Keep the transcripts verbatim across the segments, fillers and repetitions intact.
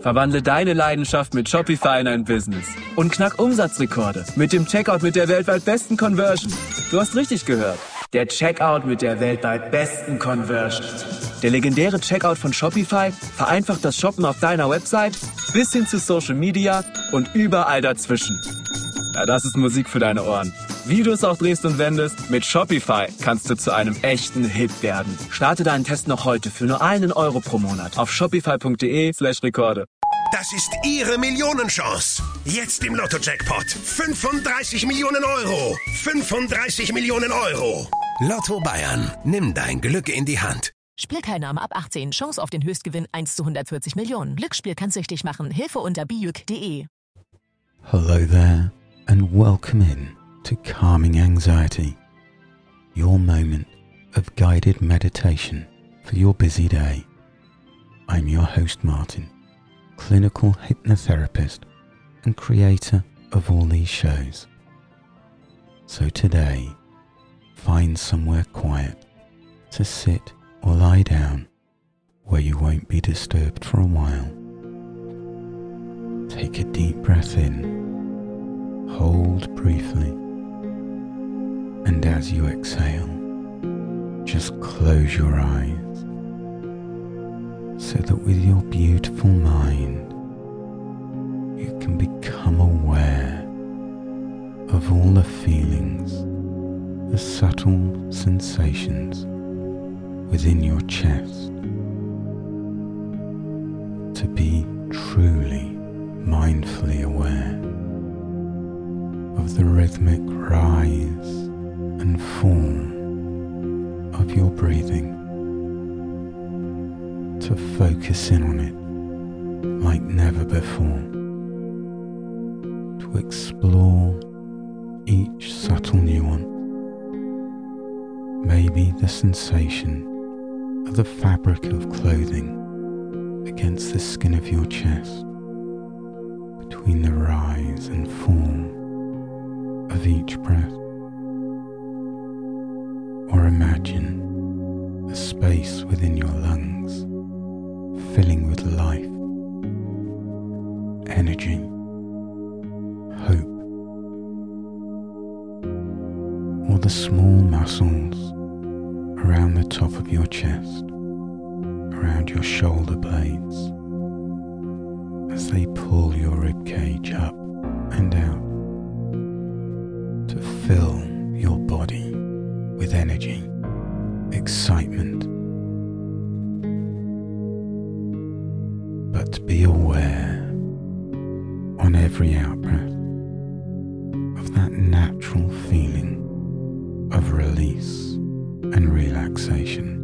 Verwandle deine Leidenschaft mit Shopify in ein Business und knack Umsatzrekorde mit dem Checkout mit der weltweit besten Conversion. Du hast richtig gehört. Der Checkout mit der weltweit besten Conversion. Der legendäre Checkout von Shopify vereinfacht das Shoppen auf deiner Website bis hin zu Social Media und überall dazwischen. Ja, das ist Musik für deine Ohren. Wie du es auch drehst und wendest, mit Shopify kannst du zu einem echten Hit werden. Starte deinen Test noch heute für nur einen Euro pro Monat auf shopify.de slash Rekorde. Das ist Ihre Millionenchance. Jetzt im Lotto-Jackpot. fünfunddreißig Millionen Euro. fünfunddreißig Millionen Euro. Lotto Bayern. Nimm dein Glück in die Hand. Spielteilnahme ab achtzehn. Chance auf den Höchstgewinn eins zu hundertvierzig Millionen. Glücksspiel kann süchtig machen. Hilfe unter biuk punkt de. Hello there and welcome in to Calming Anxiety, your moment of guided meditation for your busy day. I'm your host Martin, clinical hypnotherapist and creator of all these shows. So today, find somewhere quiet to sit or lie down where you won't be disturbed for a while. Take a deep breath in, hold briefly, and as you exhale, just close your eyes so that with your beautiful mind, you can become aware of all the feelings, the subtle sensations within your chest. To be truly mindfully aware of the rhythmic rise and fall of your breathing, to focus in on it like never before, to explore each subtle nuance, maybe the sensation of the fabric of clothing against the skin of your chest, between the rise and fall of each breath. Or imagine the space within your lungs filling with life, energy, hope, or the small muscles around the top of your chest, around your shoulder blades, as they pull your ribcage up and out to fill your body with energy, excitement. But be aware on every out-breath of that natural feeling of release and relaxation,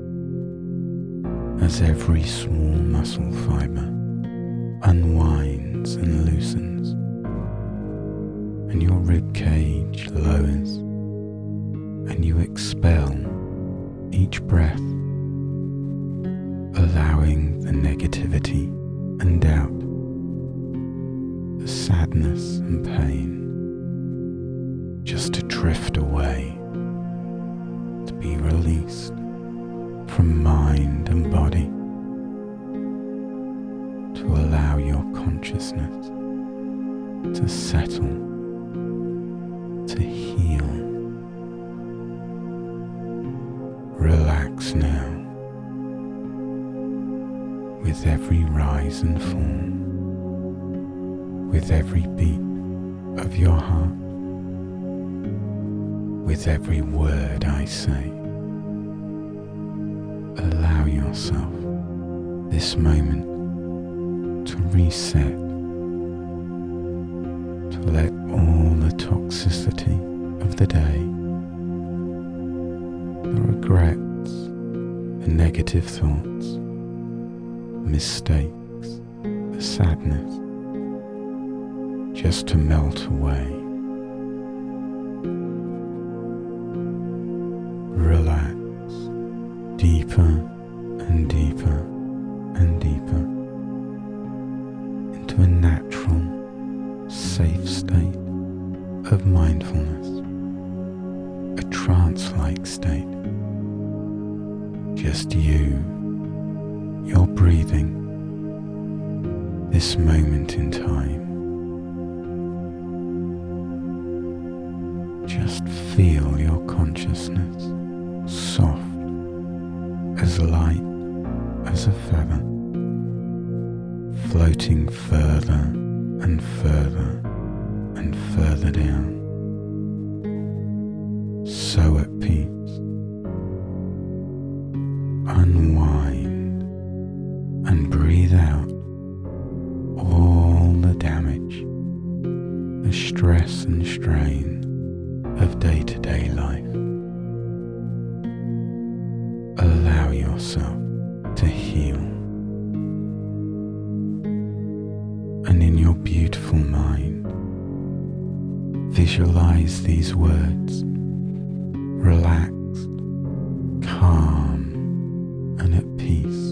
as every small muscle fibre unwinds and loosens, and your ribcage lowers, and you expel each breath, allowing the negativity and doubt, the sadness and pain just to drift away, to be released from mind and body, to allow your consciousness to settle, to heal. Relax now, with every rise and fall, with every beat of your heart, with every word I say. Allow yourself this moment to reset, to let all the toxicity of the day, the regrets, the negative thoughts, mistakes, the sadness, just to melt away. Relax deeper and deeper and deeper into a natural, safe state of mindfulness, a trance-like state. Just you, your breathing, this moment in time, just feel your consciousness soft as light as a feather, floating further and further and further down, so at peace. Unwind and breathe out all the damage, the stress and strain of day-to-day life. Allow yourself to heal, and in your beautiful mind, visualize these words: relaxed, calm, and at peace.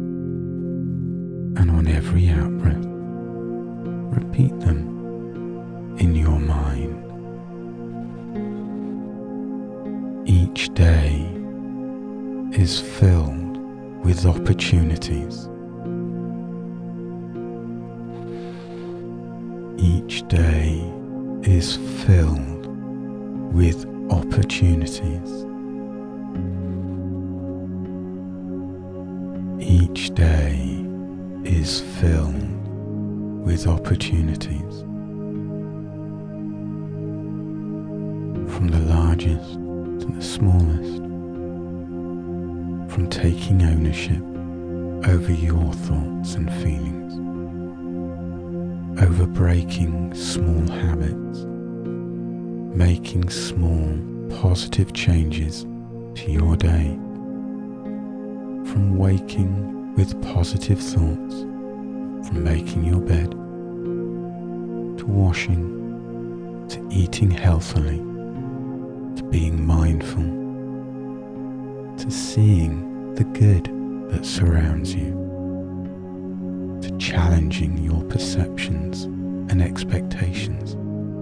And on every out-breath, repeat them in your mind. Each day is filled with opportunities. Each day is filled with opportunities. Each day is filled with opportunities. From the largest to the smallest, from taking ownership over your thoughts and feelings, over breaking small habits, making small positive changes to your day, from waking with positive thoughts, from making your bed, to washing, to eating healthily, to being mindful, to seeing the good that surrounds you, to challenging your perceptions and expectations.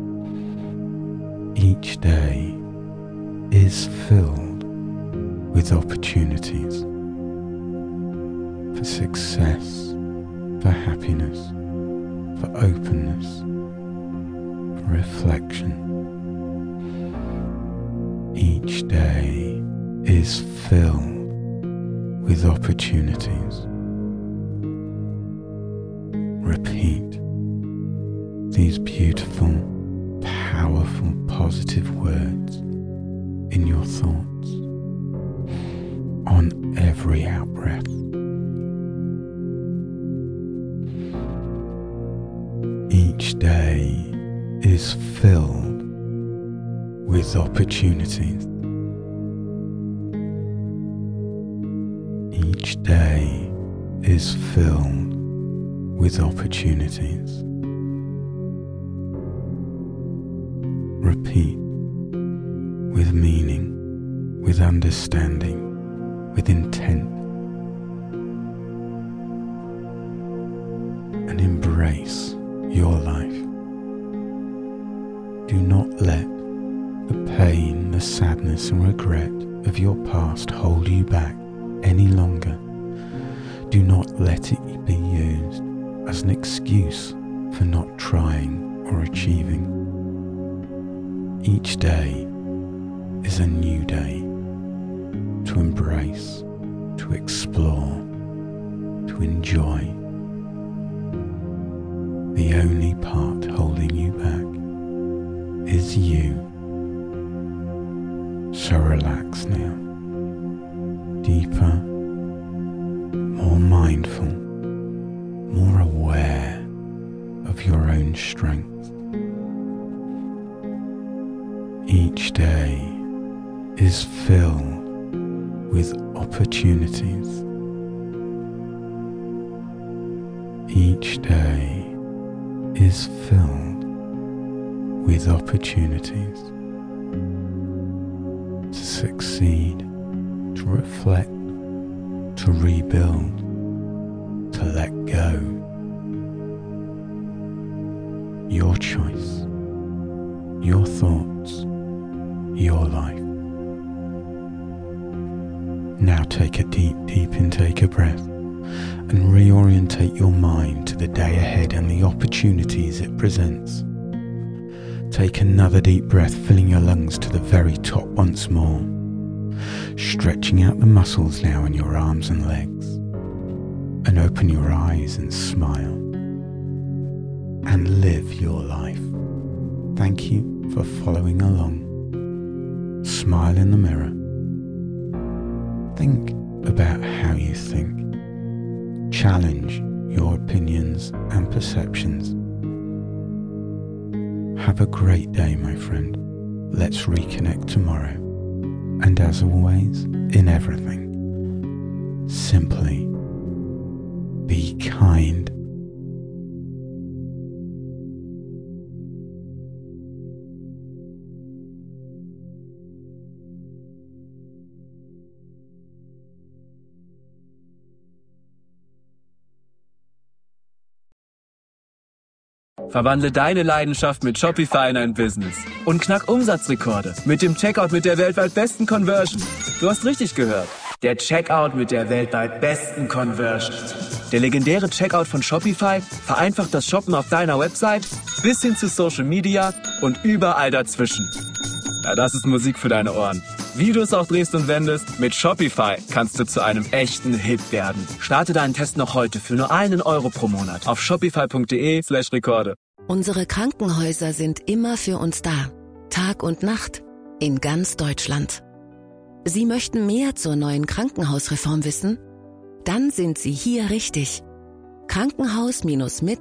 Each day is filled with opportunities for success, for happiness, for openness, for reflection. Each day is filled with opportunities. Repeat these beautiful, powerful, positive words in your thoughts on every out-breath. Each day is filled with opportunities. Each day is filled with opportunities. Repeat with meaning, with understanding, with intent, and embrace your life. Do not let the pain, the sadness and regret of your past hold you back any longer. Do not let it be used as an excuse for not trying or achieving. Each day is a new day to embrace, to explore, to enjoy. The only part holding you back is you. So relax now, deeper, more mindful, more aware of your own strength. Each day is filled with opportunities. Each day is filled with opportunities to succeed, to reflect, to rebuild, to let go. Your choice, your thoughts, your life. Now take a deep, deep intake of breath and reorientate your mind to the day ahead and the opportunities it presents. Take another deep breath, filling your lungs to the very top once more, stretching out the muscles now in your arms and legs, and open your eyes and smile, and live your life. Thank you for following along. Smile in the mirror. Think about how you think. Challenge your opinions and perceptions. Have a great day, my friend. Let's reconnect tomorrow. And as always, in everything, simply be kind. Verwandle deine Leidenschaft mit Shopify in ein Business und knack Umsatzrekorde mit dem Checkout mit der weltweit besten Conversion. Du hast richtig gehört. Der Checkout mit der weltweit besten Conversion. Der legendäre Checkout von Shopify vereinfacht das Shoppen auf deiner Website bis hin zu Social Media und überall dazwischen. Ja, das ist Musik für deine Ohren. Wie du es auch drehst und wendest, mit Shopify kannst du zu einem echten Hit werden. Starte deinen Test noch heute für nur einen Euro pro Monat auf shopify.de slash Rekorde. Unsere Krankenhäuser sind immer für uns da. Tag und Nacht. In ganz Deutschland. Sie möchten mehr zur neuen Krankenhausreform wissen? Dann sind Sie hier richtig.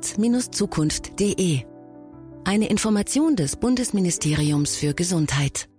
Krankenhaus-mit-zukunft punkt de. Eine Information des Bundesministeriums für Gesundheit.